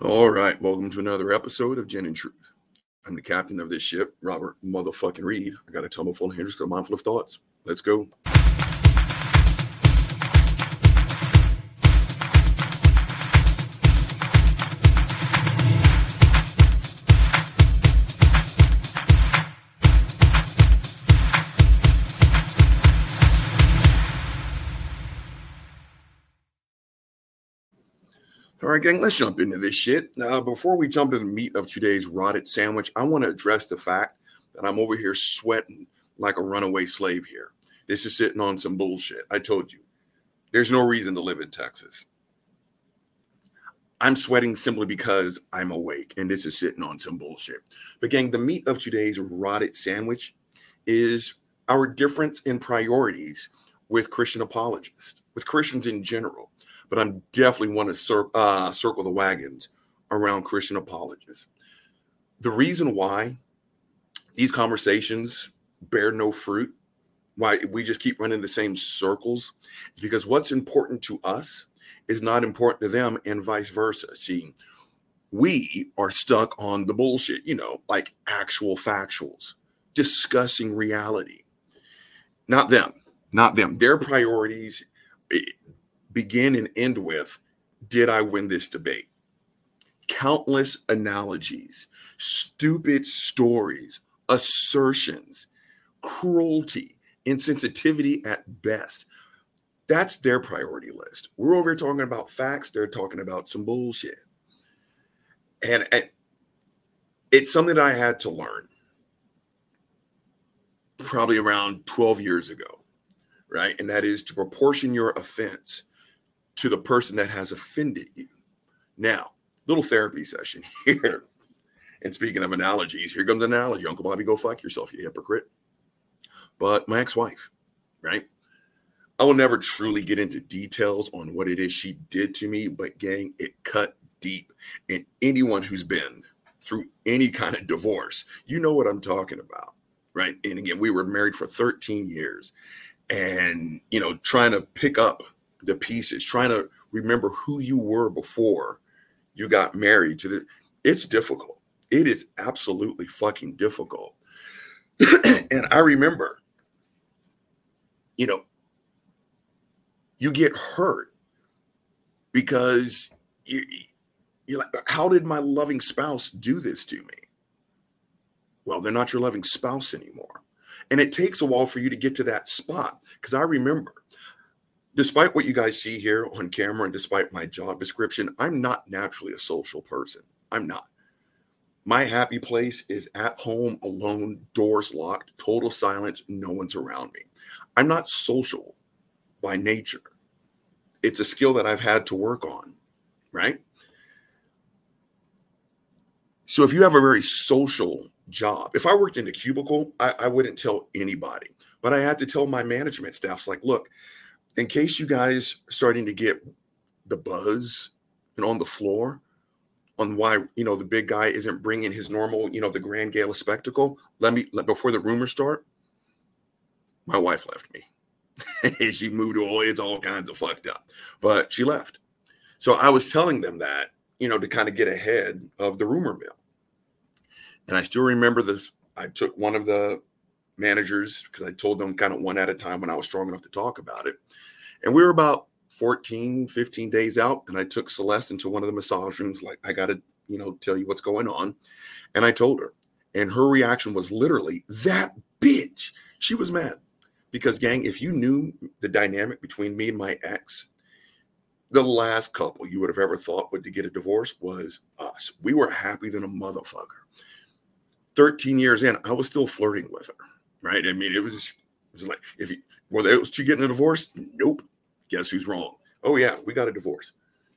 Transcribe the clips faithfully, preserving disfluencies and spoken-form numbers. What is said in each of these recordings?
All right, welcome to another episode of Gin and Truth. I'm the captain of this ship, Robert motherfucking Reed. I got a tumble full of Hendrix, a mindful of thoughts. Let's go. All right, gang, let's jump into this shit. Now, before we jump into the meat of today's rotted sandwich, I want to address the fact that I'm over here sweating like a runaway slave here. This is sitting on some bullshit. I told you, there's no reason to live in Texas. I'm sweating simply because I'm awake, and this is sitting on some bullshit. But gang, the meat of today's rotted sandwich is our difference in priorities with Christian apologists, with Christians in general. But I'm definitely want to cir- uh, circle the wagons around Christian apologists. The reason why these conversations bear no fruit, why we just keep running the same circles, is because what's important to us is not important to them and vice versa. See, we are stuck on the bullshit, you know, like actual factuals, discussing reality. Not them, not them. Their priorities begin and end with, did I win this debate? Countless analogies, stupid stories, assertions, cruelty, insensitivity at best. That's their priority list. We're over here talking about facts. They're talking about some bullshit. And, and it's something that I had to learn probably around twelve years ago, right? And that is to proportion your offense to the person that has offended you. Now, little therapy session here. And speaking of analogies, here comes an analogy. Uncle Bobby, go fuck yourself, you hypocrite. But my ex-wife, right? I will never truly get into details on what it is she did to me, but gang, it cut deep. And anyone who's been through any kind of divorce, you know what I'm talking about, right? And again, we were married for thirteen years and, you know, trying to pick up the pieces, trying to remember who you were before you got married to the, it's difficult. It is absolutely fucking difficult. And I remember, you know, you get hurt because you, you're like, how did my loving spouse do this to me? Well, they're not your loving spouse anymore. And it takes a while for you to get to that spot. Because I remember, despite what you guys see here on camera and despite my job description, I'm not naturally a social person. I'm not. My happy place is at home, alone, doors locked, total silence, no one's around me. I'm not social by nature. It's a skill that I've had to work on, right? So if you have a very social job, if I worked in a cubicle, I, I wouldn't tell anybody. But I had to tell my management staffs, like, look, in case you guys are starting to get the buzz and on the floor on why, you know, the big guy isn't bringing his normal, you know, the grand gala spectacle, let me, let, before the rumors start, my wife left me. She moved away. It's all kinds of fucked up, but she left. So I was telling them that, you know, to kind of get ahead of the rumor mill. And I still remember this. I took one of the managers, because I told them kind of one at a time when I was strong enough to talk about it. And we were about fourteen, fifteen days out. And I took Celeste into one of the massage rooms. Like, I got to, you know, tell you what's going on. And I told her, and her reaction was literally, that bitch. She was mad because, gang, if you knew the dynamic between me and my ex, the last couple you would have ever thought would to get a divorce was us. We were happy than a motherfucker. thirteen years in, I was still flirting with her, right? I mean, it was, it was like, if you, were there, was she getting a divorce? Nope. Guess who's wrong? Oh yeah, we got a divorce.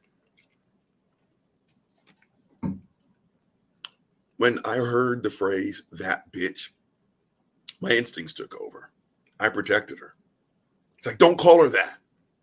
When I heard the phrase, that bitch, my instincts took over. I protected her. It's like, don't call her that.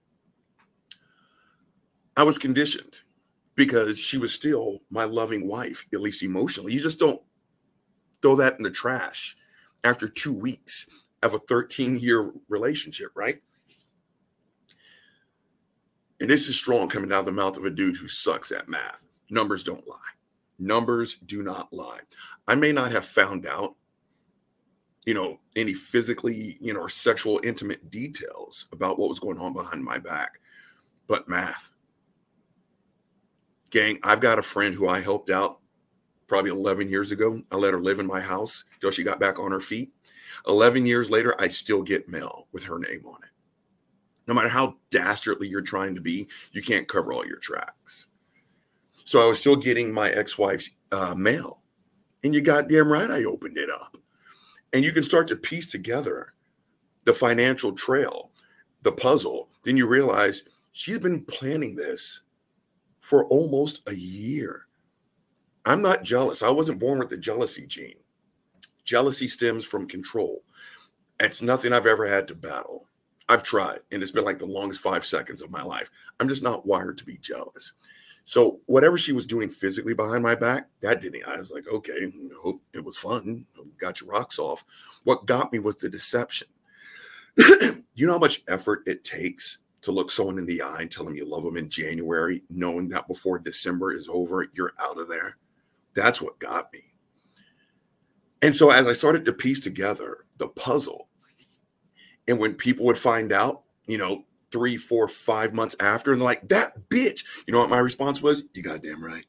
I was conditioned because she was still my loving wife, at least emotionally. You just don't throw that in the trash after two weeks of a thirteen-year relationship, right? And this is strong coming out of the mouth of a dude who sucks at math. Numbers don't lie. Numbers do not lie. I may not have found out, you know, any physically, you know, or sexual intimate details about what was going on behind my back, but math. Gang, I've got a friend who I helped out probably eleven years ago. I let her live in my house till she got back on her feet. eleven years later, I still get mail with her name on it. No matter how dastardly you're trying to be, you can't cover all your tracks. So I was still getting my ex-wife's uh, mail. And you goddamn right I opened it up. And you can start to piece together the financial trail, the puzzle. Then you realize she's been planning this for almost a year. I'm not jealous. I wasn't born with the jealousy gene. Jealousy stems from control. It's nothing I've ever had to battle. I've tried, and it's been like the longest five seconds of my life. I'm just not wired to be jealous. So whatever she was doing physically behind my back, that didn't. I was like, okay, hope it was fun. Got your rocks off. What got me was the deception. You know how much effort it takes to look someone in the eye and tell them you love them in January, knowing that before December is over, you're out of there? That's what got me. And so as I started to piece together the puzzle, and when people would find out, you know, three, four, five months after, and they're like, that bitch, you know what my response was? You goddamn right.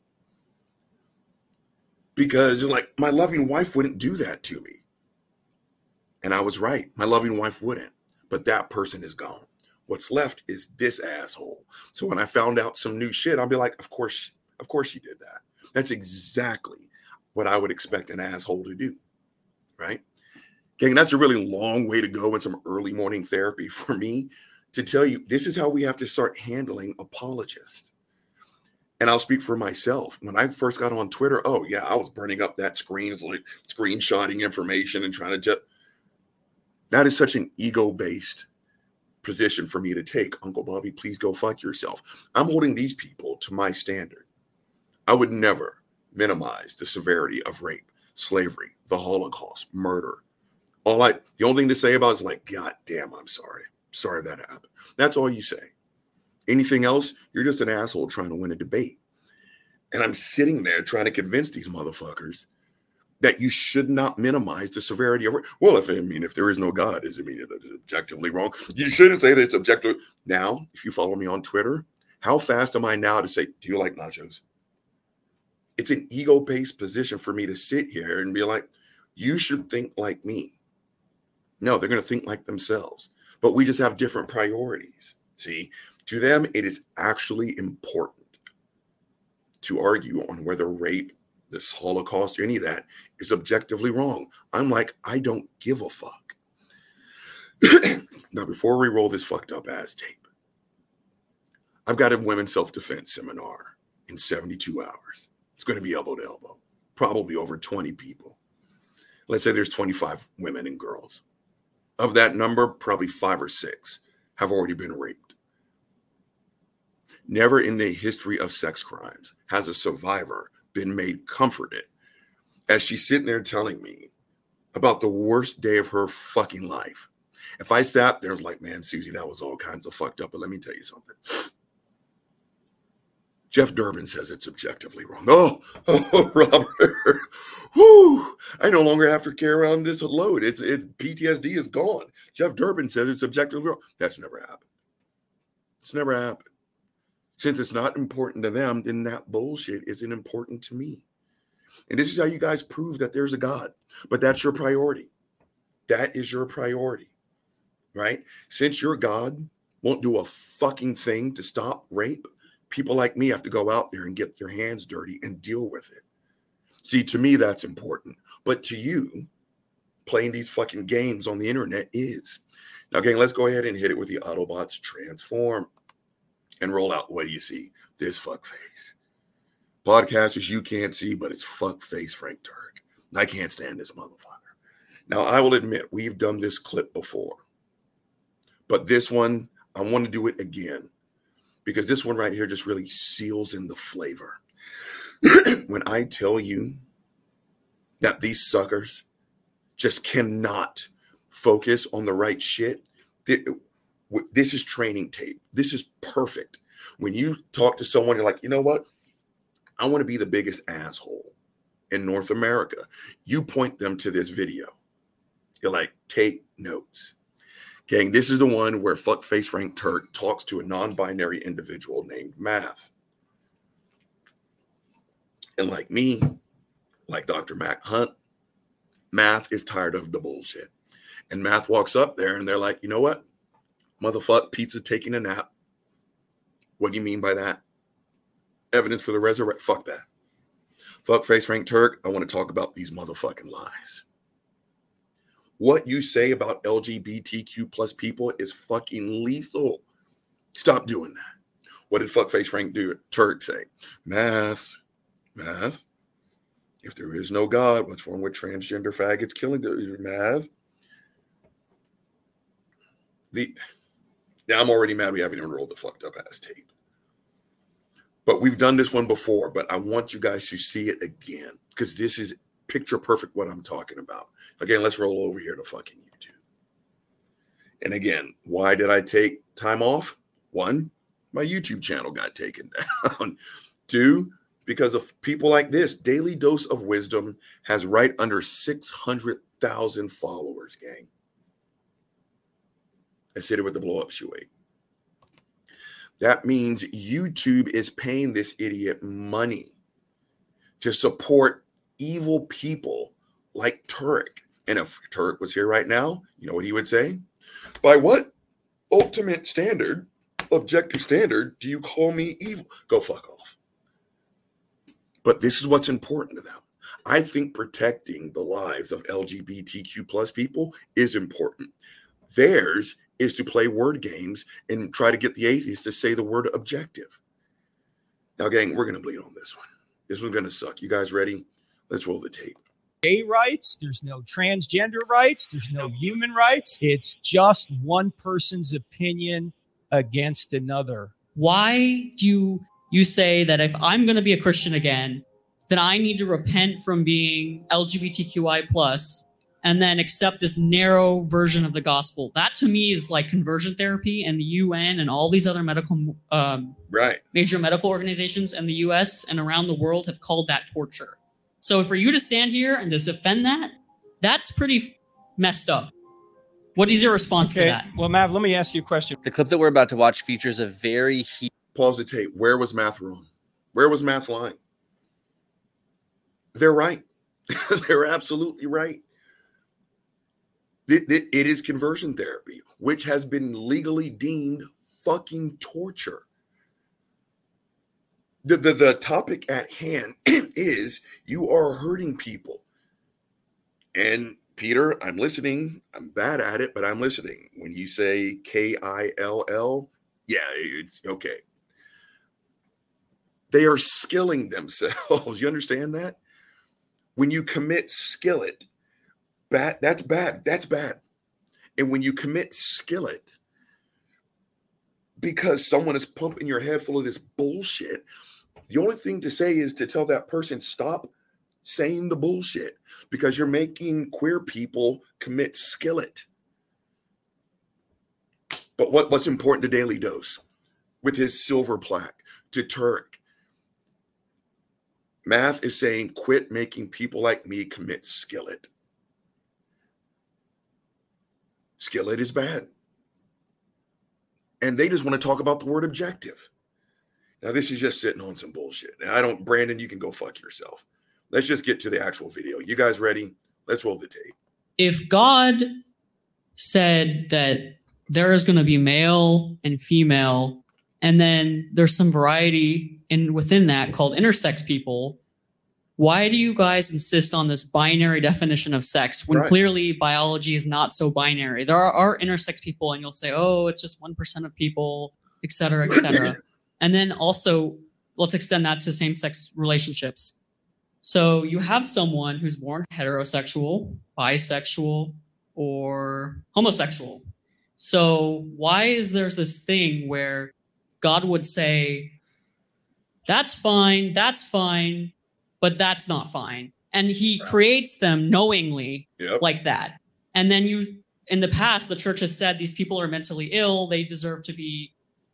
Because like my loving wife wouldn't do that to me. And I was right. My loving wife wouldn't. But that person is gone. What's left is this asshole. So when I found out some new shit, I'll be like, of course, of course she did that. That's exactly what I would expect an asshole to do. Right? Gang, that's a really long way to go in some early morning therapy for me to tell you this is how we have to start handling apologists. And I'll speak for myself. When I first got on Twitter, oh yeah, I was burning up that screen, like screenshotting information and trying to just, that is such an ego-based position for me to take. Uncle Bobby, please go fuck yourself. I'm holding these people to my standard. I would never minimize the severity of rape, slavery, the Holocaust, murder. All I, the only thing to say about it is like, God damn, I'm sorry. Sorry that happened. That's all you say. Anything else, you're just an asshole trying to win a debate. And I'm sitting there trying to convince these motherfuckers that you should not minimize the severity of it. Well, if I mean, if there is no God, does it mean it's objectively wrong? You shouldn't say that it's objective. Now, if you follow me on Twitter, how fast am I now to say, do you like nachos? It's an ego-based position for me to sit here and be like, you should think like me. No, they're going to think like themselves. But we just have different priorities. See, to them, it is actually important to argue on whether rape, this Holocaust, any of that is objectively wrong. I'm like, I don't give a fuck. Now, before we roll this fucked up ass tape, I've got a women's self-defense seminar in seventy-two hours. It's going to be elbow to elbow, probably over twenty people. Let's say there's twenty-five women and girls. Of that number, probably five or six have already been raped. Never in the history of sex crimes has a survivor been made comforted as she's sitting there telling me about the worst day of her fucking life. If I sat there and was like, man, Susie, that was all kinds of fucked up, but let me tell you something. Jeff Durbin says it's objectively wrong. Oh, oh Robert. Whew, I no longer have to carry around this load. It's, it's P T S D is gone. Jeff Durbin says it's objectively wrong. That's never happened. It's never happened. Since it's not important to them, then that bullshit isn't important to me. And this is how you guys prove that there's a God. But that's your priority. That is your priority, right? Since your God won't do a fucking thing to stop rape, people like me have to go out there and get their hands dirty and deal with it. See, to me, that's important. But to you, playing these fucking games on the internet is. Now, gang, let's go ahead and hit it with the Autobots transform and roll out. What do you see? This fuck face. Podcasters, you can't see, but it's fuck face Frank Turk. I can't stand this motherfucker. Now, I will admit, we've done this clip before. But this one, I want to do it again. Because this one right here just really seals in the flavor. When I tell you that these suckers just cannot focus on the right shit, this is training tape. This is perfect. When you talk to someone, you're like, you know what? I want to be the biggest asshole in North America. You point them to this video. You're like, take notes. Okay, this is the one where fuckface Frank Turk talks to a non-binary individual named Math. And like me, like Doctor Mac Hunt, Math is tired of the bullshit. And Math walks up there and they're like, you know what? Motherfuck, pizza taking a nap. What do you mean by that? Evidence for the resurrection? Fuck that. Fuckface Frank Turk, I want to talk about these motherfucking lies. What you say about L G B T Q plus people is fucking lethal. Stop doing that. What did fuckface Frank do? Turk say, Math, Math, if there is no God, what's wrong with transgender faggots killing the Math? The, yeah, I'm already mad we haven't even rolled the fucked up ass tape. But we've done this one before, but I want you guys to see it again because this is picture perfect what I'm talking about. Again, let's roll over here to fucking YouTube. And again, why did I take time off? One, my YouTube channel got taken down. Two, because of people like this. Daily Dose of Wisdom has right under six hundred thousand followers, gang. I said it with the blow up shoe weight. That means YouTube is paying this idiot money to support evil people like Turk. And if Turk was here right now, you know what he would say? By what ultimate standard, objective standard, do you call me evil? Go fuck off. But this is what's important to them. I think protecting the lives of L G B T Q plus people is important. Theirs is to play word games and try to get the atheists to say the word objective. Now, gang, we're going to bleed on this one. This one's going to suck. You guys ready? Let's roll the tape. Gay rights. There's no transgender rights. There's no human rights. It's just one person's opinion against another. Why do you, you say that if I'm going to be a Christian again, then I need to repent from being L G B T Q I plus and then accept this narrow version of the gospel? That to me is like conversion therapy, and the U N and all these other medical, um, right. major medical organizations in the U S and around the world have called that torture. So for you to stand here and to defend that, that's pretty messed up. What is your response okay. to that? Well, Mav, let me ask you a question. The clip that we're about to watch features a very heat. Pause the tape. Where was Math wrong? Where was Math lying? They're right. They're absolutely right. It, it, it is conversion therapy, which has been legally deemed fucking torture. The, the, the topic at hand is you are hurting people. And Peter, I'm listening. I'm bad at it, but I'm listening. When you say K I L L, yeah, it's okay. They are skilling themselves. You understand that? When you commit skillet, bad, that's bad. That's bad. And when you commit skillet, because someone is pumping your head full of this bullshit, the only thing to say is to tell that person, stop saying the bullshit, because you're making queer people commit skillet. But what, what's important to Daily Dose with his silver plaque to Turk? Math is saying, quit making people like me commit skillet. Skillet is bad. And they just want to talk about the word objective. Now, this is just sitting on some bullshit. And I don't, Brandon, you can go fuck yourself. Let's just get to the actual video. You guys ready? Let's roll the tape. If God said that there is going to be male and female, and then there's some variety in within that called intersex people, why do you guys insist on this binary definition of sex when right. clearly biology is not so binary? There are, are intersex people, and you'll say, oh, it's just one percent of people, et cetera, et cetera. And then also, let's extend that to same-sex relationships. So you have someone who's born heterosexual, bisexual, or homosexual. So why is there this thing where God would say, that's fine, that's fine, but that's not fine? And he creates them knowingly yep. like that. And then you, in the past, the church has said these people are mentally ill, they deserve to be,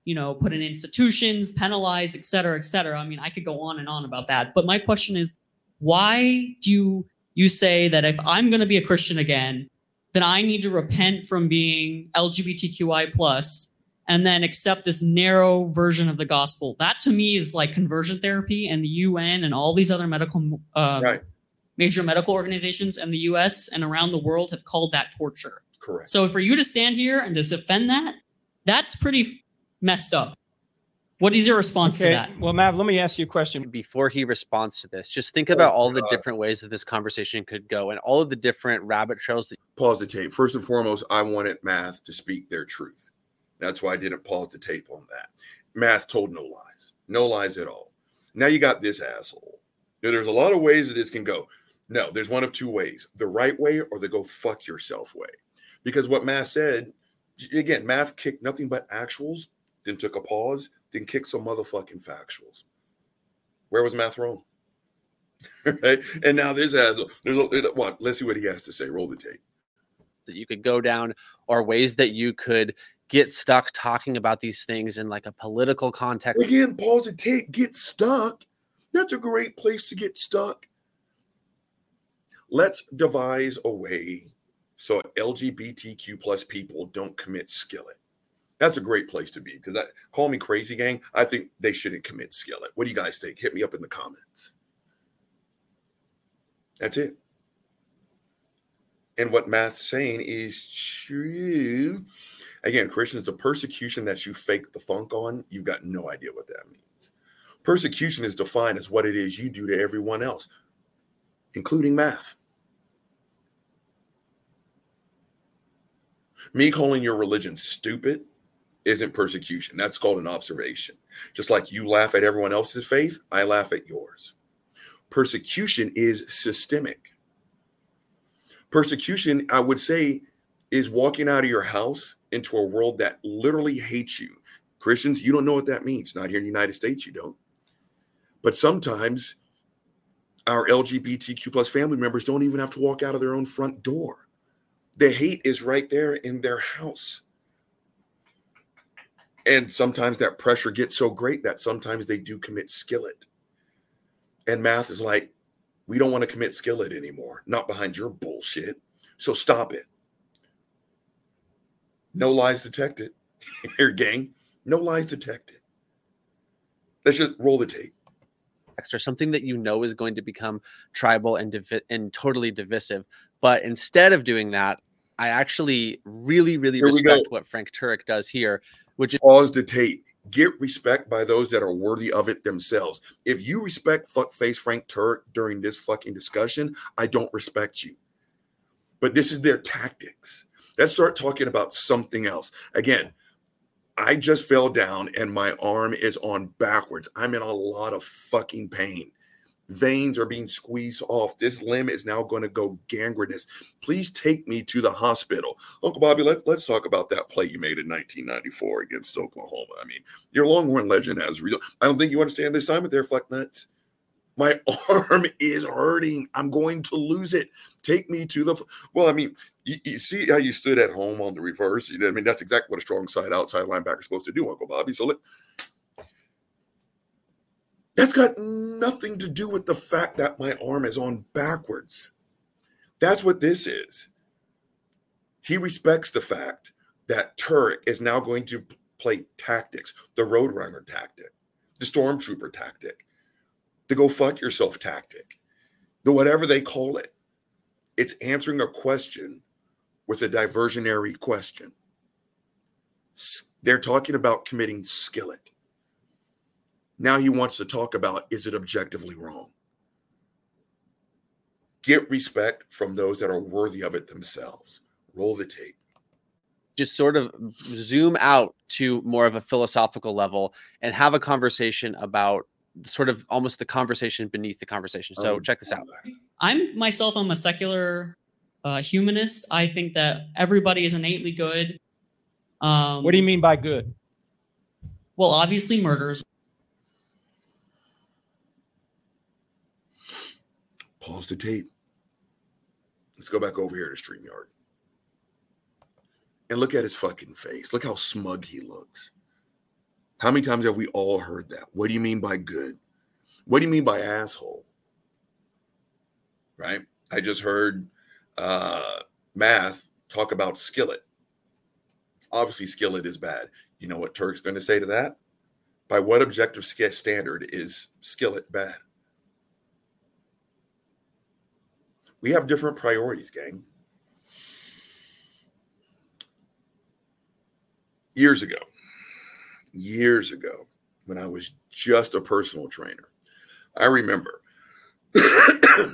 you know, put in institutions, penalize, et cetera, et cetera. I mean, I could go on and on about that. But my question is, why do you, you say that if I'm going to be a Christian again, then I need to repent from being L G B T Q I plus and then accept this narrow version of the gospel? That to me is like conversion therapy, and the U N and all these other medical, um, Right. major medical organizations in the U S and around the world have called that torture. Correct. So for you to stand here and to defend that, that's pretty messed up. What is your response Okay. to that? Well, Mav, let me ask you a question. Before he responds to this, just think about all the different ways that this conversation could go and all of the different rabbit trails that Pause the tape. First and foremost, I wanted Math to speak their truth. That's why I didn't pause the tape on that. Math told no lies. No lies at all. Now you got this asshole. Now, there's a lot of ways that this can go. No, there's one of two ways. The right way or the go fuck yourself way. Because what Math said, again, Math kicked nothing but actuals, then took a pause, then kicked some motherfucking factuals. Where was Math wrong? Right? And now this asshole, there's a, what? Let's see what he has to say. Roll the tape. that you could go down, or ways that you could get stuck talking about these things in like a political context. Again, pause the tape, get stuck. That's a great place to get stuck. Let's devise a way so L G B T Q plus people don't commit skillet. That's a great place to be, because that call me crazy gang. I think they shouldn't commit skillet. What do you guys think? Hit me up in the comments. That's it. And what Math's saying is true. Again, Christians, the persecution that you fake the funk on, you've got no idea what that means. Persecution is defined as what it is you do to everyone else, including Math. Me calling your religion stupid isn't persecution. That's called an observation. Just like you laugh at everyone else's faith, I laugh at yours. Persecution is systemic. Persecution, I would say, is walking out of your house into a world that literally hates you. Christians, you don't know what that means. Not here in the United States, you don't. But sometimes our L G B T Q plus family members don't even have to walk out of their own front door. The hate is right there in their house. And sometimes that pressure gets so great that sometimes they do commit skillet. And Math is like, we don't want to commit skillet anymore. Not behind your bullshit. So stop it. No lies detected. Here, gang. No lies detected. Let's just roll the tape. Or something that you know is going to become tribal and divi- and totally divisive. But instead of doing that, I actually really, really Here we respect go. what Frank Turek does here, which is Pause the tape. Get respect by those that are worthy of it themselves. If you respect fuckface Frank Turek during this fucking discussion, I don't respect you. But this is their tactics. Let's start talking about something else. Again, I just fell down and my arm is on backwards. I'm in a lot of fucking pain. Veins are being squeezed off. This limb is now going to go gangrenous. Please take me to the hospital. Uncle Bobby, let, let's talk about that play you made in nineteen ninety-four against Oklahoma. I mean, your Longhorn legend has real. I don't think you understand the assignment there, fuck nuts. My arm is hurting. I'm going to lose it. Take me to the, well, I mean, you, you see how you stood at home on the reverse. You know, I mean, that's exactly what a strong side outside linebacker is supposed to do, Uncle Bobby. So let, that's got nothing to do with the fact that my arm is on backwards. That's what this is. He respects the fact that Turek is now going to play tactics, the Roadrunner tactic, the Stormtrooper tactic, the go fuck yourself tactic, the whatever they call it. It's answering a question with a diversionary question. They're talking about committing skillet. Now he wants to talk about, is it objectively wrong? Get respect from those that are worthy of it themselves. Roll the tape. just sort of zoom out to more of a philosophical level and have a conversation about sort of almost the conversation beneath the conversation. So Oh, check this out. I'm myself, I'm a secular uh, humanist. I think that everybody is innately good. Um, What do you mean by good? Well, obviously murders. Pause the tape. Let's go back over here to StreamYard. And look at his fucking face. Look how smug he looks. How many times have we all heard that? What do you mean by good? What do you mean by asshole? Right? I just heard uh, Math talk about Skillet. Obviously, Skillet is bad. You know what Turk's going to say to that? By what objective standard is Skillet bad? We have different priorities, gang. Years ago, years ago, when I was just a personal trainer, I remember a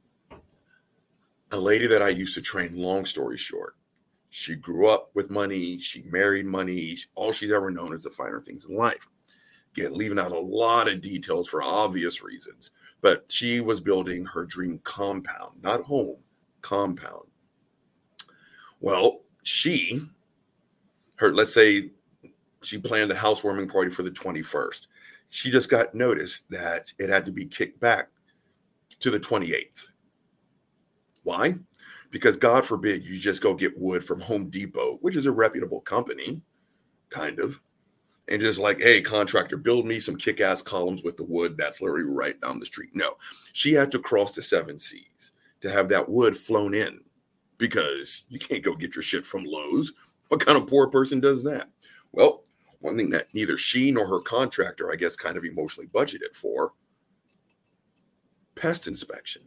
lady that I used to train, long story short. She grew up with money. She married money. All she's ever known is the finer things in life. Again, leaving out a lot of details for obvious reasons. But she was building her dream compound, not home, compound. Well, she, her, let's say she planned a housewarming party for the twenty-first. She just got notice that it had to be kicked back to the twenty-eighth. Why? Because God forbid you just go get wood from Home Depot, which is a reputable company, kind of, and just like, hey, contractor, build me some kick-ass columns with the wood that's literally right down the street. No, she had to cross the seven seas to have that wood flown in, because you can't go get your shit from Lowe's. What kind of poor person does that? Well, one thing that neither she nor her contractor, I guess, kind of emotionally budgeted for: pest inspection.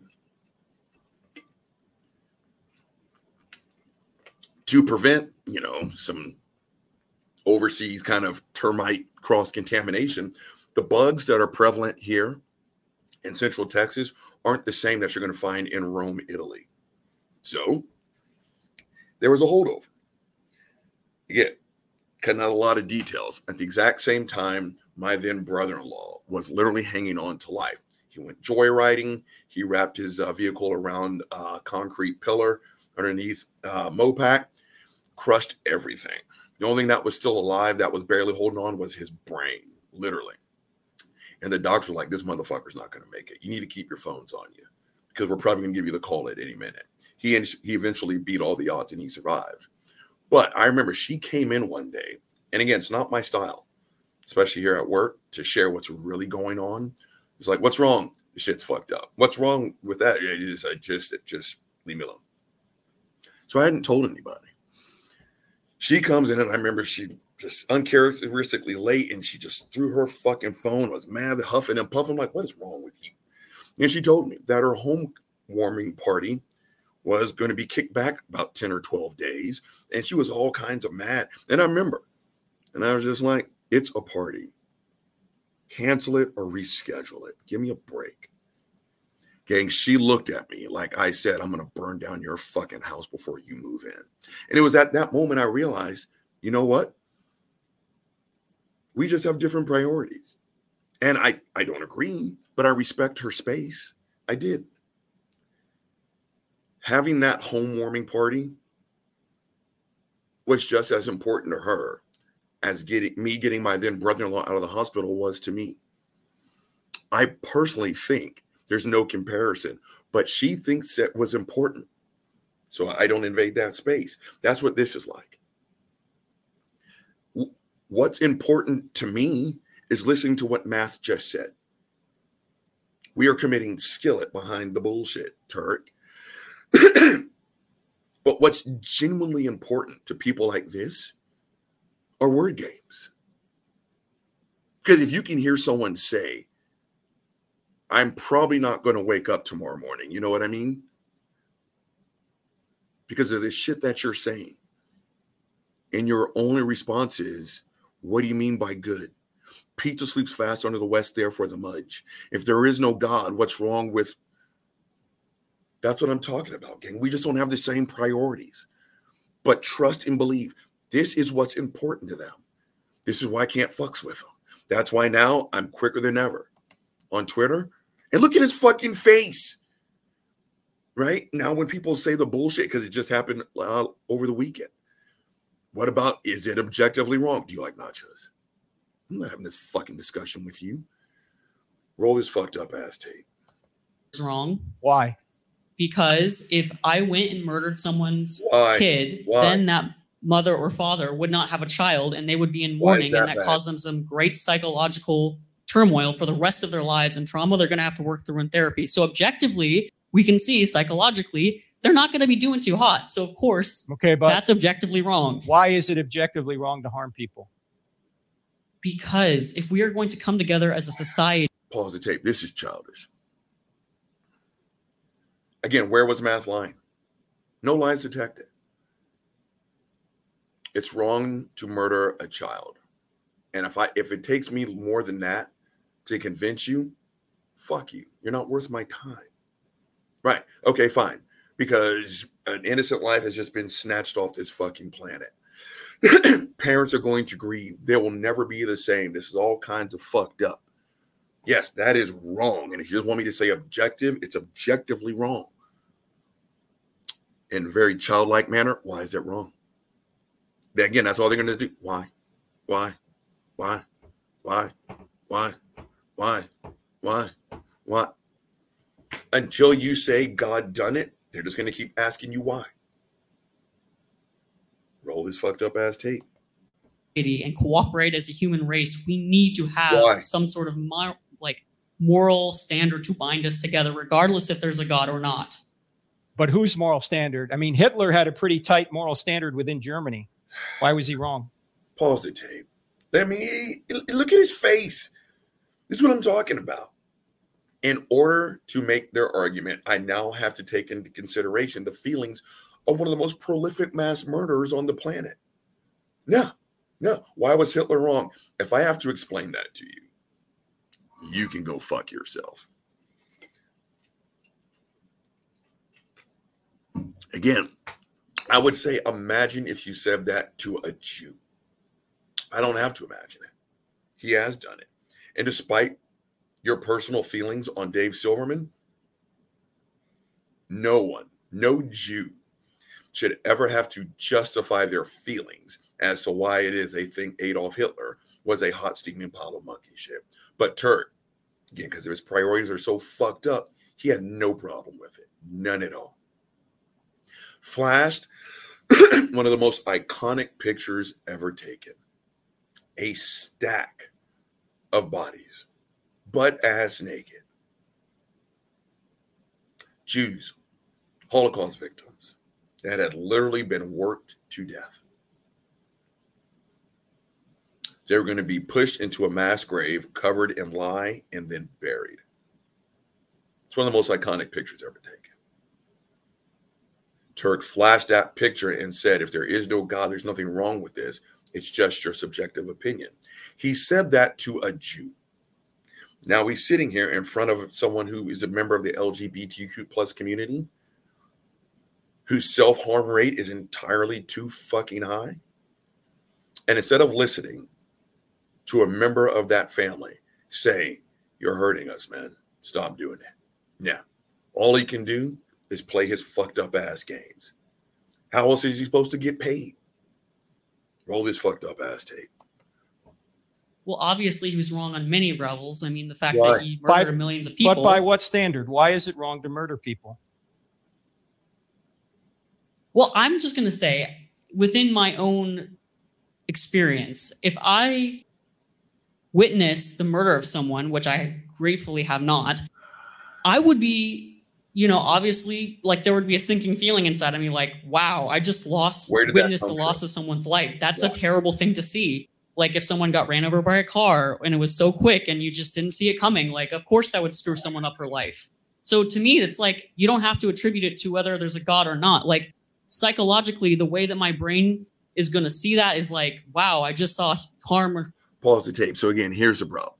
To prevent, you know, some overseas kind of termite cross-contamination, the bugs that are prevalent here in Central Texas aren't the same that you're going to find in Rome, Italy. So there was a holdover. Again, cutting out a lot of details. At the exact same time, my then brother-in-law was literally hanging on to life. He went joyriding. He wrapped his uh, vehicle around a uh, concrete pillar underneath uh, Mopac, crushed everything. The only thing that was still alive, that was barely holding on, was his brain, literally. And the doctors were like, this motherfucker's not going to make it. You need to keep your phones on you, because we're probably going to give you the call at any minute. He, he eventually beat all the odds and he survived. But I remember she came in one day, and again, it's not my style, especially here at work, to share what's really going on. It's like, what's wrong? The shit's fucked up. What's wrong with that? I just, I just, it just leave me alone. So I hadn't told anybody. She comes in, and I remember she just uncharacteristically late, and she just threw her fucking phone, was mad, huffing and puffing. I'm like, what is wrong with you? And she told me that her home warming party was going to be kicked back about ten or twelve days. And she was all kinds of mad. And I remember, and I was just like, it's a party. Cancel it or reschedule it. Give me a break. Gang, she looked at me like I said, I'm going to burn down your fucking house before you move in. And it was at that moment I realized, you know what? We just have different priorities. And I, I don't agree, but I respect her space. I did. Having that home warming party was just as important to her as getting me getting my then brother-in-law out of the hospital was to me. I personally think there's no comparison, but she thinks it was important. So I don't invade that space. That's what this is like. What's important to me is listening to what Math just said. We are committing Skillet behind the bullshit, Turk. But what's genuinely important to people like this are word games. Because if you can hear someone say, I'm probably not going to wake up tomorrow morning, you know what I mean? Because of the shit that you're saying. And your only response is, what do you mean by good? Pizza sleeps fast under the west, therefore the mudge. If there is no God, what's wrong with... That's what I'm talking about, gang. We just don't have the same priorities. But trust and believe. This is what's important to them. This is why I can't fucks with them. That's why now I'm quicker than ever on Twitter. And look at his fucking face. Right? Now when people say the bullshit, because it just happened uh, over the weekend. What about, is it objectively wrong? Do you like nachos? I'm not having this fucking discussion with you. Roll this fucked up ass tape. It's wrong. Why? Because if I went and murdered someone's Why? kid, Why? then that mother or father would not have a child and they would be in Why is mourning, that and that bad? caused them some great psychological turmoil for the rest of their lives and trauma they're going to have to work through in therapy. So objectively, we can see psychologically they're not going to be doing too hot. So of course, Okay, but that's objectively wrong. why is it objectively wrong to harm people? Because if we are going to come together as a society, Pause the tape. This is childish. Again, where was math lying? No lies detected. It's wrong to murder a child. And if I if it takes me more than that to convince you, fuck you. You're not worth my time. Right. Okay, fine. Because an innocent life has just been snatched off this fucking planet. Parents are going to grieve. They will never be the same. This is all kinds of fucked up. Yes, that is wrong. And if you just want me to say objective, it's objectively wrong. In a very childlike manner, why is it wrong? Then again, that's all they're going to do. Why? Why? Why? Why? Why? Why? Why? Why? Until you say God done it, they're just going to keep asking you why. Roll this fucked up ass tape. and cooperate as a human race, we need to have Why? some sort of mor- like moral standard to bind us together, regardless if there's a God or not. But whose moral standard? I mean, Hitler had a pretty tight moral standard within Germany. Why was he wrong? Pause the tape. Let me look at his face. This is what I'm talking about. In order to make their argument, I now have to take into consideration the feelings of one of the most prolific mass murderers on the planet. No, no. Why was Hitler wrong? If I have to explain that to you, you can go fuck yourself. Again, I would say imagine if you said that to a Jew. I don't have to imagine it. He has done it. And despite your personal feelings on Dave Silverman, no one, no Jew should ever have to justify their feelings as to why it is they think Adolf Hitler was a hot steaming pile of monkey shit. But Turk, again, because his priorities are so fucked up, he had no problem with it. None at all. Flashed one of the most iconic pictures ever taken. A stack of bodies, butt ass naked. Jews, Holocaust victims that had literally been worked to death. They were going to be pushed into a mass grave, covered in lye, and then buried. It's one of the most iconic pictures ever taken. Turk flashed that picture and said, if there is no God, there's nothing wrong with this. It's just your subjective opinion. He said that to a Jew. Now he's sitting here in front of someone who is a member of the L G B T Q plus community, whose self-harm rate is entirely too fucking high. And instead of listening to a member of that family say, you're hurting us, man, stop doing it. Yeah. All he can do is play his fucked up ass games. How else is he supposed to get paid? Roll this fucked up ass tape. Well, obviously he was wrong on many levels. I mean, the fact Why? that he By- murdered millions of people. But by what standard? Why is it wrong to murder people? Well, I'm just going to say, within my own experience, if I witness the murder of someone, which I gratefully have not, I would be, you know, obviously, like there would be a sinking feeling inside of me, like, wow, I just lost, Where did that witnessed the come loss from? of someone's life. That's Yeah. a terrible thing to see. Like if someone got ran over by a car and it was so quick and you just didn't see it coming, like, of course that would screw someone up for life. So to me, it's like, you don't have to attribute it to whether there's a God or not. Like psychologically, the way that my brain is going to see that is like, wow, I just saw harm. Or- Pause the tape. So again, here's the problem.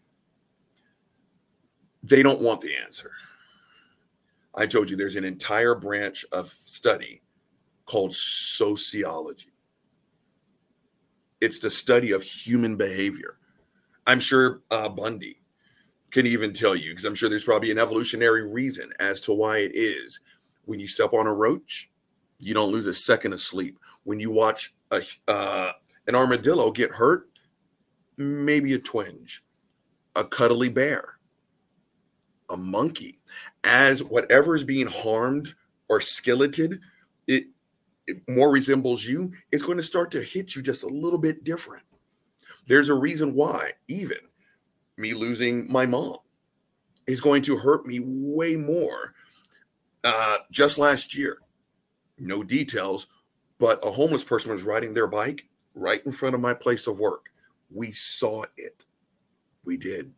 They don't want the answer. I told you there's an entire branch of study called sociology. It's the study of human behavior. I'm sure uh, Bundy can even tell you, because I'm sure there's probably an evolutionary reason as to why it is. When you step on a roach, you don't lose a second of sleep. When you watch a, uh, an armadillo get hurt, maybe a twinge. A cuddly bear, a monkey, as whatever is being harmed or skeleted, it more resembles you, it's going to start to hit you just a little bit different. There's a reason why even me losing my mom is going to hurt me way more. Uh, just last year, no details, but a homeless person was riding their bike right in front of my place of work. We saw it. We did.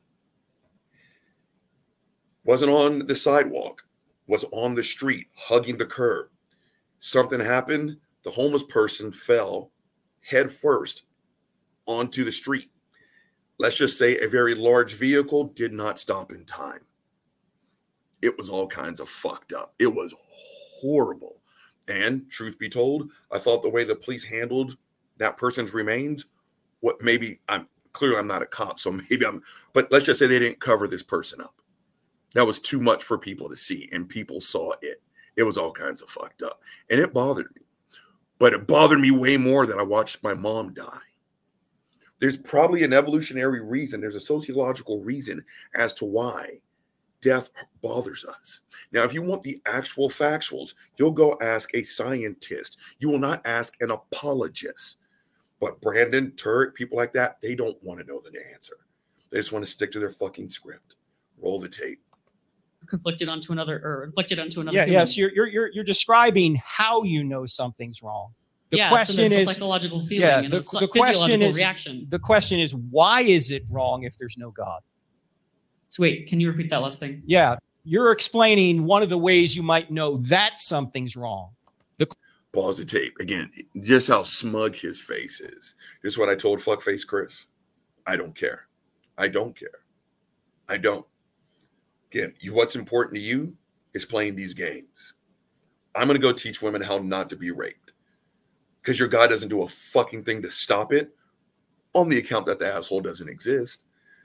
Wasn't on the sidewalk, was on the street, hugging the curb. Something happened. The homeless person fell head first onto the street. Let's just say a very large vehicle did not stop in time. It was all kinds of fucked up. It was horrible. And truth be told, I thought the way the police handled that person's remains, what maybe I'm clearly I'm not a cop, so maybe I'm, but let's just say they didn't cover this person up. That was too much for people to see, and people saw it. It was all kinds of fucked up, and it bothered me. But it bothered me way more that I watched my mom die. There's probably an evolutionary reason. There's a sociological reason as to why death bothers us. Now, if you want the actual factuals, you'll go ask a scientist. You will not ask an apologist. But Brandon, Turk, people like that, they don't want to know the answer. They just want to stick to their fucking script. Roll the tape. Conflicted onto another, or inflicted onto another. Yeah, human. yes, you're, you're you're you're describing how you know something's wrong. The yeah, question so that's is a psychological feeling yeah, and the, a the psy- question physiological is reaction. the question is why is it wrong if there's no God? So wait, can you repeat that last thing? Yeah, you're explaining one of the ways you might know that something's wrong. The Pause the tape again. Just how smug his face is. This is what I told fuckface Chris. I don't care. I don't care. I don't. Again, you, what's important to you is playing these games. I'm going to go teach women how not to be raped because your God doesn't do a fucking thing to stop it on the account that the asshole doesn't exist.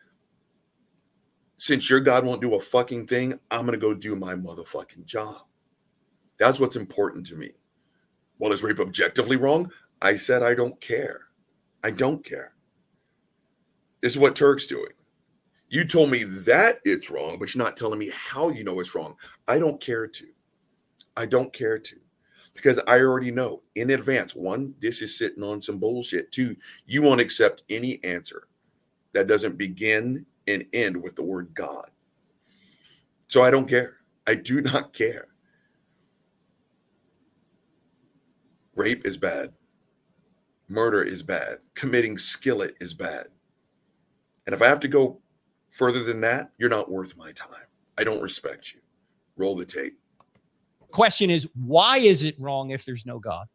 Since your God won't do a fucking thing, I'm going to go do my motherfucking job. That's what's important to me. Well, is rape objectively wrong? I said I don't care. I don't care. This is what Turk's doing. You told me that it's wrong, but you're not telling me how you know it's wrong. I don't care to. I don't care to. Because I already know in advance, one, this is sitting on some bullshit. Two, you won't accept any answer that doesn't begin and end with the word God. So I don't care. I do not care. Rape is bad. Murder is bad. Committing skillet is bad. And if I have to go further than that, you're not worth my time. I don't respect you. Roll the tape. question is why is it wrong if there's no God?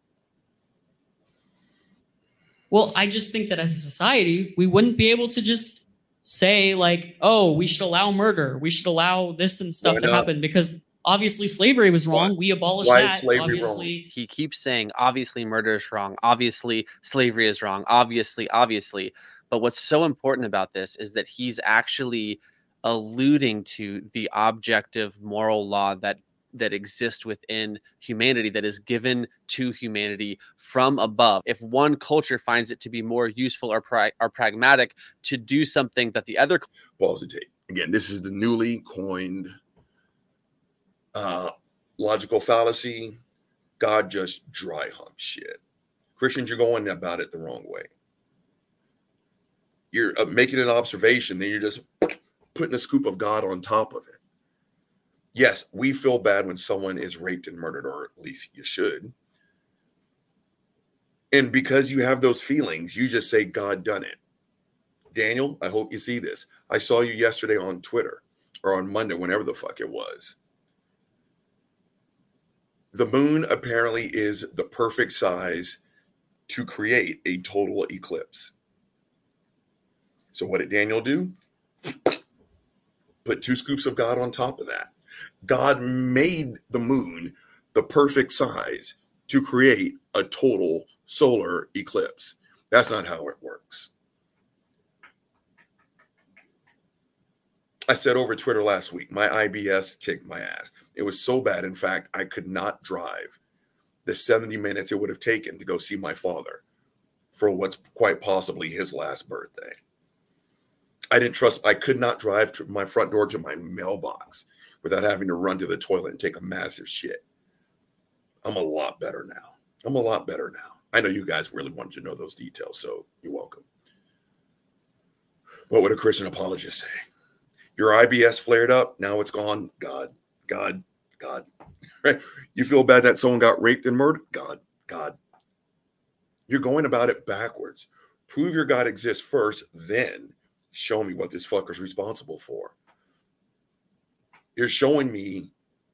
Well, I just think that as a society, we wouldn't be able to just say like, oh, we should allow murder. We should allow this and stuff Why to not? happen because obviously slavery was wrong. Why- We abolished why is that. slavery obviously, He keeps saying, obviously, murder is wrong. Obviously, slavery is wrong. Obviously, obviously. But what's so important about this is that he's actually alluding to the objective moral law that that exists within humanity, that is given to humanity from above. If one culture finds it to be more useful or, pra- or pragmatic to do something that the other Pause the tape. Again, this is the newly coined uh, logical fallacy. God just dry hump shit. Christians, you're going about it the wrong way. You're uh, making an observation, then you're just putting a scoop of God on top of it. Yes, we feel bad when someone is raped and murdered, or at least you should. And because you have those feelings, you just say, God done it. Daniel, I hope you see this. I saw you yesterday on Twitter or on Monday, whenever the fuck it was. The moon apparently is the perfect size to create a total eclipse. So what did Daniel do? Put two scoops of God on top of that. God made the moon the perfect size to create a total solar eclipse. That's not how it works. I said over Twitter last week, my I B S kicked my ass. It was so bad, in fact, I could not drive the seventy minutes it would have taken to go see my father for what's quite possibly his last birthday. I didn't trust, I could not drive to my front door to my mailbox without having to run to the toilet and take a massive shit. I'm a lot better now. I'm a lot better now. I know you guys really wanted to know those details, so you're welcome. What would a Christian apologist say? Your I B S flared up. Now it's gone. God, God, God. Right? You feel bad that someone got raped and murdered? God, God. You're going about it backwards. Prove your God exists first, then show me what this fucker's responsible for. You're showing me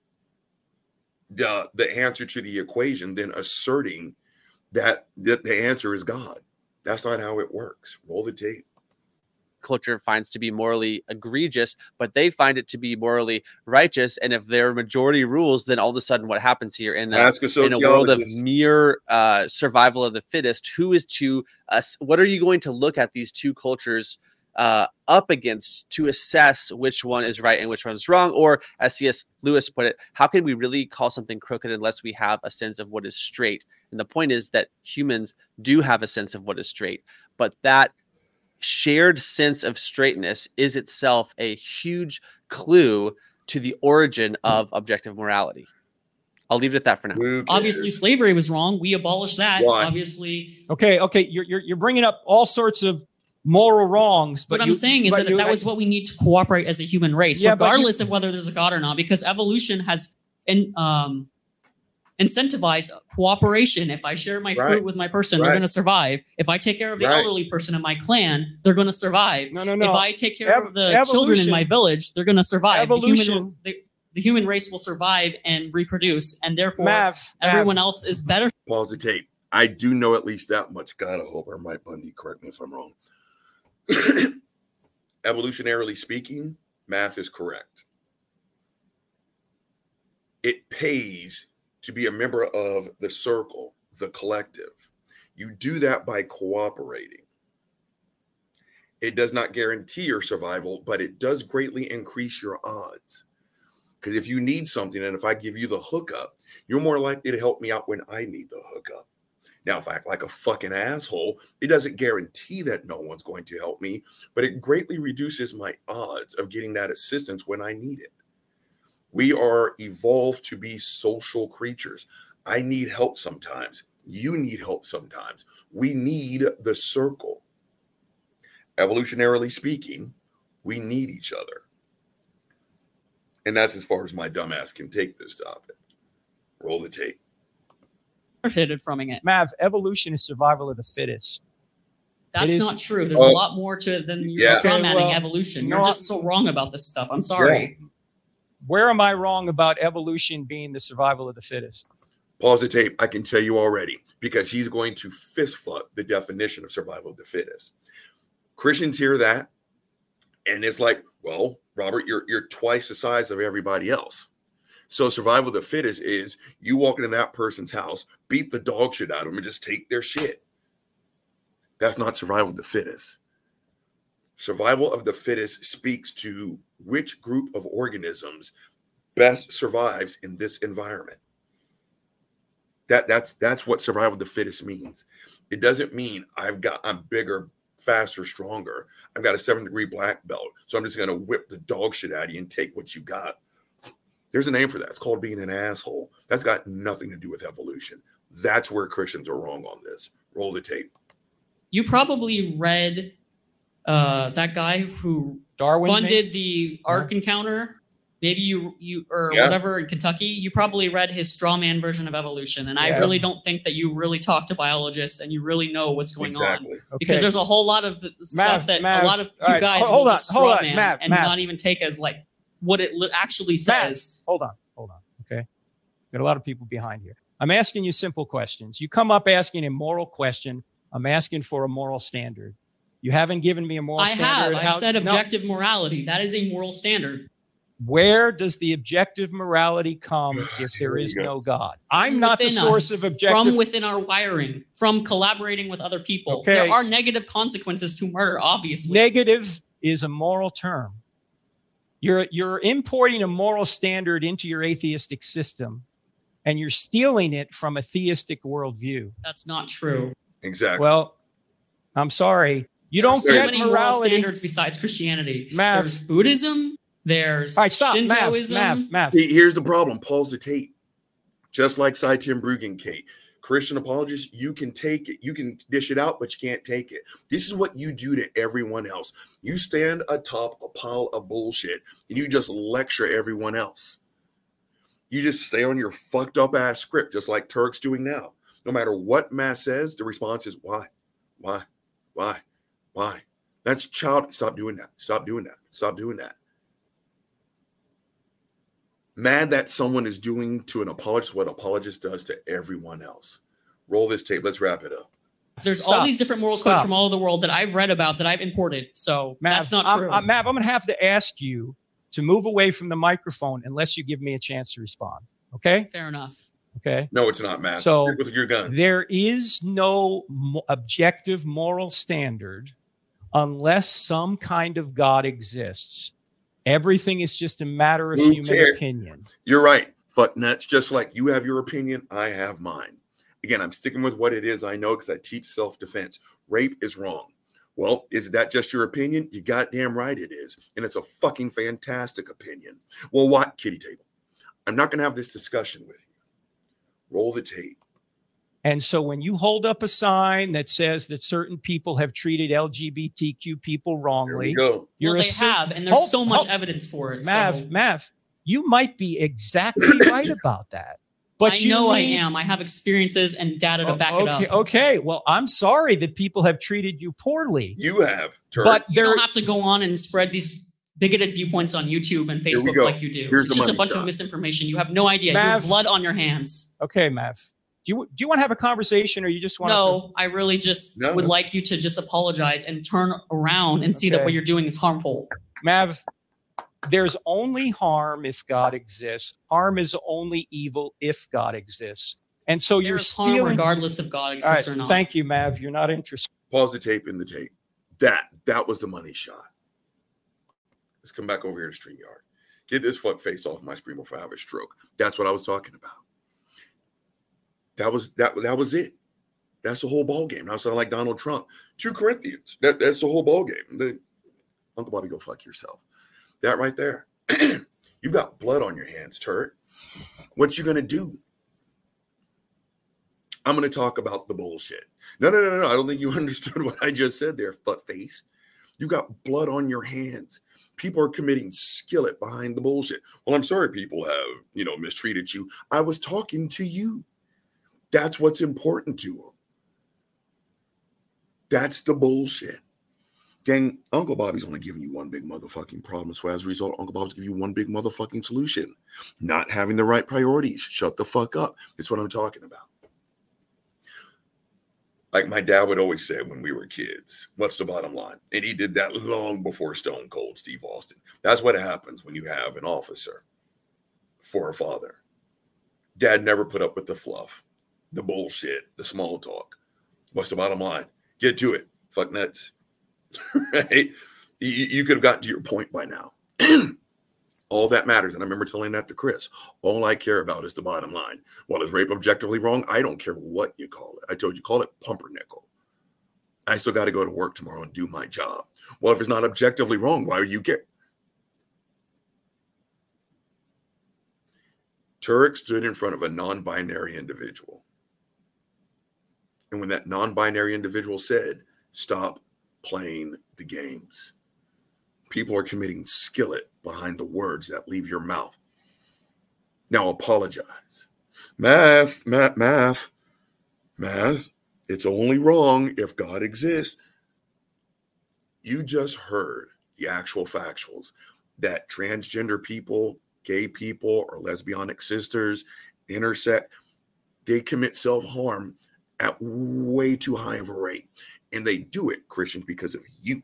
the, the answer to the equation, then asserting that, that the answer is God. That's not how it works. Roll the tape. Culture finds to be morally egregious, but they find it to be morally righteous. And if there are majority rules, then all of a sudden what happens here in a, Ask a in a world of sociologist. mere uh, survival of the fittest, who is to us? What are you going to look at these two cultures uh, up against to assess which one is right and which one is wrong? Or as C S Lewis put it, how can we really call something crooked unless we have a sense of what is straight? And the point is that humans do have a sense of what is straight, but that shared sense of straightness is itself a huge clue to the origin of objective morality. I'll leave it at that for now. Who cares? Obviously, slavery was wrong. We abolished that. Why? Obviously, Okay, okay, you're you're, you're bringing up all sorts of moral wrongs, but what I'm you- saying is but that you- that was what we need to cooperate as a human race, Yeah, but you- regardless of whether there's a God or not, because evolution has in, um, incentivized cooperation. If I share my Right. fruit with my person, Right. they're going to survive. If I take care of the Right. elderly person in my clan, they're going to survive. No, no, no. If I take care Ev- of the children in my evolution- village, they're going to survive. The Evolution- human, the, the human race will survive and reproduce, and therefore Mav, everyone Mav, else is better. Pause the tape. I do know at least that much. God, I hope our Mike Bundy, correct me if I'm wrong. Evolutionarily speaking, math is correct. It pays to be a member of the circle, the collective. You do that by cooperating. It does not guarantee your survival, but it does greatly increase your odds. Because if you need something, and if I give you the hookup, you're more likely to help me out when I need the hookup. Now, if I act like a fucking asshole, it doesn't guarantee that no one's going to help me, but it greatly reduces my odds of getting that assistance when I need it. We are evolved to be social creatures. I need help sometimes. You need help sometimes. We need the circle. Evolutionarily speaking, we need each other. And that's as far as my dumbass can take this topic. Roll the tape. benefited from it. Mav, evolution is survival of the fittest. That's is- not true. There's Oh. a lot more to it than you're Yeah. straw Okay, manning well, evolution. no, You're just so wrong about this stuff. I'm sorry. Where am I wrong about evolution being the survival of the fittest? Pause the tape. I can tell you already, because he's going to fist fuck the definition of survival of the fittest. Christians hear that, and it's like, well, Robert, you're you're twice the size of everybody else. So survival of the fittest is you walk into that person's house, beat the dog shit out of them, and just take their shit. That's not survival of the fittest. Survival of the fittest speaks to which group of organisms best survives in this environment. That that's that's what survival of the fittest means. It doesn't mean I've got I'm bigger, faster, stronger. I've got a seven degree black belt, so I'm just gonna whip the dog shit out of you and take what you got. There's a name for that. It's called being an asshole. That's got nothing to do with evolution. That's where Christians are wrong on this. Roll the tape. You probably read uh, that guy who Darwin funded the Ark Encounter. Maybe you you or Yeah. whatever in Kentucky. You probably read his straw man version of evolution, and I Yeah. really don't think that you really talk to biologists and you really know what's going on. Exactly. Okay. Because there's a whole lot of the stuff Mav, that Mav, a lot of all you right, guys hold will on, just hold straw on, man Mav, and Mav. not even take as like what it li- actually Mav. says. Hold on, hold on. Okay. Got a lot of people behind here. I'm asking you simple questions. You come up asking a moral question. I'm asking for a moral standard. You haven't given me a moral I have. standard. I've How- said no. objective morality. That is a moral standard. Where does the objective morality come if there Here is we go. no God? I'm not the Within source us, of objective. From within our wiring, from collaborating with other people. Okay. There are negative consequences to murder, obviously. Negative is a moral term. You're you're importing a moral standard into your atheistic system, and you're stealing it from a theistic worldview. That's not true. Exactly. Well, I'm sorry. You don't There's So get many moral morality. standards besides Christianity. Mav. There's Buddhism. There's All right, stop. Mav, Shintoism. Mav, Mav. See, here's the problem. Pause the tape. Just like Cy Tim Bruggen, Kate. Christian apologists, you can take it. You can dish it out, but you can't take it. This is what you do to everyone else. You stand atop a pile of bullshit and you just lecture everyone else. You just stay on your fucked up ass script, just like Turk's doing now. No matter what Matt says, the response is why, why, why, why. That's child. Stop doing that. Stop doing that. Stop doing that. Mad that someone is doing to an apologist what apologist does to everyone else. Roll this tape. Let's wrap it up. There's Stop. all these different moral Stop. codes from all over the world that I've read about that I've imported. So Mav, that's not I'm, true. I'm, Mav, I'm going to have to ask you to move away from the microphone unless you give me a chance to respond. Okay? Fair enough. Okay. No, it's not, Matt. So Stick with your gun. there is no mo- objective moral standard unless some kind of God exists. Everything is just a matter of Who human cares? opinion. You're right. Fuck nuts. Just like you have your opinion, I have mine. Again, I'm sticking with what it is I know because I teach self-defense. Rape is wrong. Well, is that just your opinion? You goddamn right it is. And it's a fucking fantastic opinion. Well, what, kitty table? I'm not going to have this discussion with you. Roll the tape. And so when you hold up a sign that says that certain people have treated L G B T Q people There we wrongly, go. you're well, they assu- have, and there's Hold- so much hold- evidence for it. Mav, so Mav, you might be exactly right about that. But I you know need- I am. I have experiences and data to Oh, back okay, it up. okay. Well, I'm sorry that people have treated you poorly. You have. Turk. But You there, don't have to go on and spread these bigoted viewpoints on YouTube and Here we Facebook go. like you do. Here's it's the just a money bunch shot. of misinformation. You have no idea. You Mav- have blood on your hands. okay, Mav. Do you do you want to have a conversation, or you just want No, I really just No, would no. like you to just apologize and turn around and see that Okay. what you're doing is harmful. to, Mav? There's only harm if God exists. Harm is only evil if God exists. And so you're There's harm stealing. regardless if God All exists right, or not. thank you, Mav. You're not interested. Pause the tape in the tape. That, that was the money shot. Let's come back over here to StreamYard. Get this fuck face off my screen before I have a stroke. That's what I was talking about. That was that. That was it. That's the whole ball game. I sound like Donald Trump. Two Corinthians. That, that's the whole ball game. The, Uncle Bobby, go fuck yourself. That right there. You've got blood on your hands, turd. What you gonna do? I'm gonna talk about the bullshit. No, no, no, no, no. I don't think you understood what I just said there, fuck face. You got blood on your hands. People are committing skillet behind the bullshit. Well, I'm sorry people have, you know, mistreated you. I was talking to you. That's what's important to them. That's the bullshit. Gang, Uncle Bobby's only giving you one big motherfucking problem. So as a result, Uncle Bob's giving you one big motherfucking solution. Not having the right priorities. Shut the fuck up. That's what I'm talking about. Like my dad would always say when we were kids, what's the bottom line? And he did that long before Stone Cold Steve Austin. That's what happens when you have an officer for a father. Dad never put up with the fluff, the bullshit, the small talk. What's the bottom line? Get to it. Fuck nuts. Right? You, you could have gotten to your point by now. All that matters, and I remember telling that to Chris, all I care about is the bottom line. Well, is rape objectively wrong? I don't care what you call it. I told you, call it pumpernickel. I still got to go to work tomorrow and do my job. Well, if it's not objectively wrong, why would you care? Turek stood in front of a non-binary individual. And when that non-binary individual said, stop playing the games, people are committing skillet behind the words that leave your mouth. Now apologize. Math, math, math, math. It's only wrong if God exists. You just heard the actual factuals that transgender people, gay people, or lesbianic sisters, intersex, they commit self-harm at way too high of a rate. And they do it, Christians, because of you.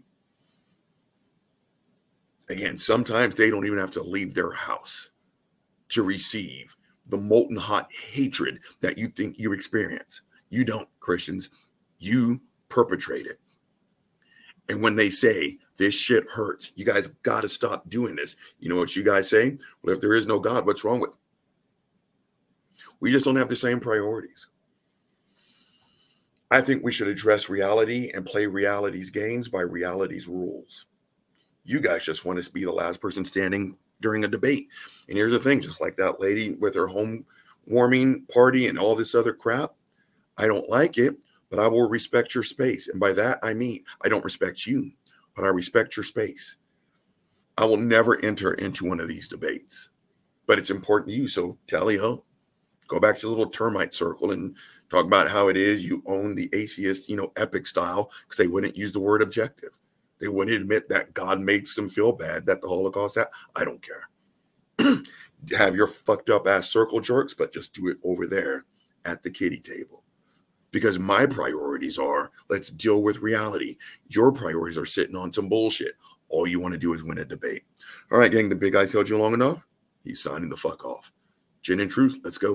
Again, sometimes they don't even have to leave their house to receive the molten hot hatred that you think you experience. You don't, Christians. You perpetrate it. And when they say, this shit hurts, you guys got to stop doing this. You know what you guys say? Well, if there is no God, what's wrong with it? We just don't have the same priorities. I think we should address reality and play reality's games by reality's rules. You guys just want to be the last person standing during a debate. And here's the thing, just like that lady with her home warming party and all this other crap, I don't like it, but I will respect your space. And by that, I mean, I don't respect you, but I respect your space. I will never enter into one of these debates, but it's important to you. So tally ho, go back to the little termite circle and talk about how it is you own the atheist, you know, epic style, because they wouldn't use the word objective. They wouldn't admit that God makes them feel bad, that the Holocaust happened. I don't care. Have your fucked up ass circle jerks, but just do it over there at the kiddie table. Because my priorities are, let's deal with reality. Your priorities are sitting on some bullshit. All you want to do is win a debate. All right, gang, the big guy's held you long enough. He's signing the fuck off. Gin and Truth, let's go.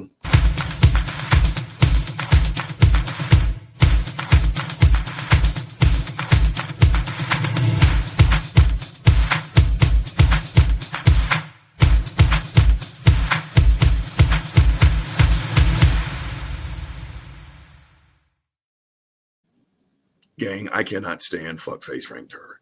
Gang, I cannot stand fuckface Frank Turek.